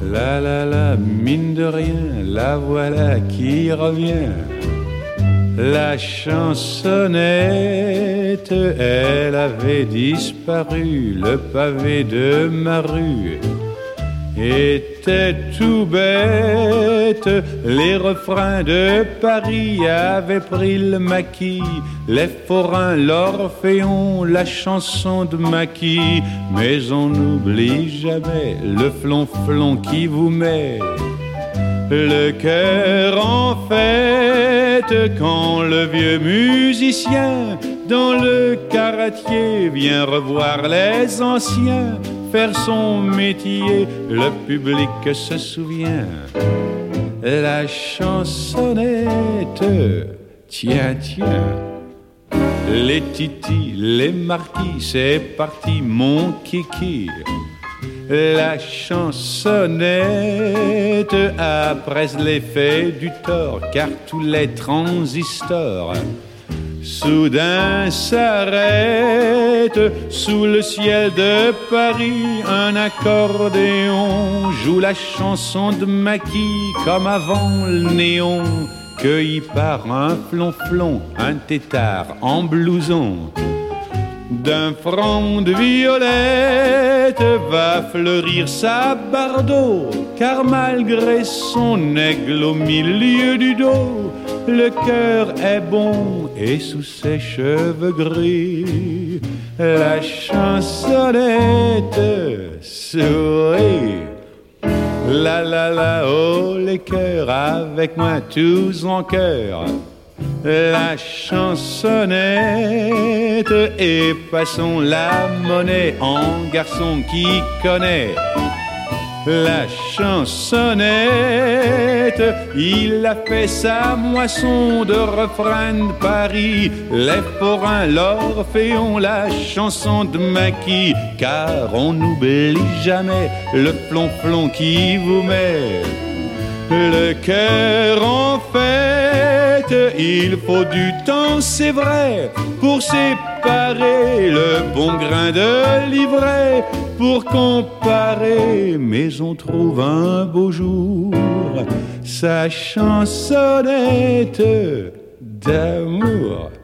La la la, mine de rien, la voilà qui revient. La chansonnette, elle avait disparu. Le pavé de ma rue était tout bête. Les refrains de Paris avaient pris le maquis. Les forains, l'orphéon, la chanson de maquis. Mais on n'oublie jamais le flonflon qui vous met le cœur en fête quand le vieux musicien dans le caratier vient revoir les anciens faire son métier. Le public se souvient. La chansonnette, tiens, tiens. Les titis, les marquis, c'est parti mon kiki. La chansonnette, après l'effet du tort, car tous les transistors soudain s'arrêtent. Sous le ciel de Paris, un accordéon joue la chanson de Maquis comme avant le néon. Cueilli par un flonflon, un tétard en blouson d'un front de violette va fleurir sa bardeau, car malgré son aigle au milieu du dos, le cœur est bon et sous ses cheveux gris, la chansonnette sourit. La la la, oh les cœurs, avec moi tous en chœur. La chansonnette et passons la monnaie en garçon qui connaît. La chansonnette, il a fait sa moisson de refrains de Paris. Les forains, l'orphéon, la chanson de Maquis. Car on n'oublie jamais le flonflon qui vous met le cœur en fête. Il faut du temps, c'est vrai, pour séparer le bon grain de l'ivraie, pour comparer, mais on trouve un beau jour sa chansonnette d'amour.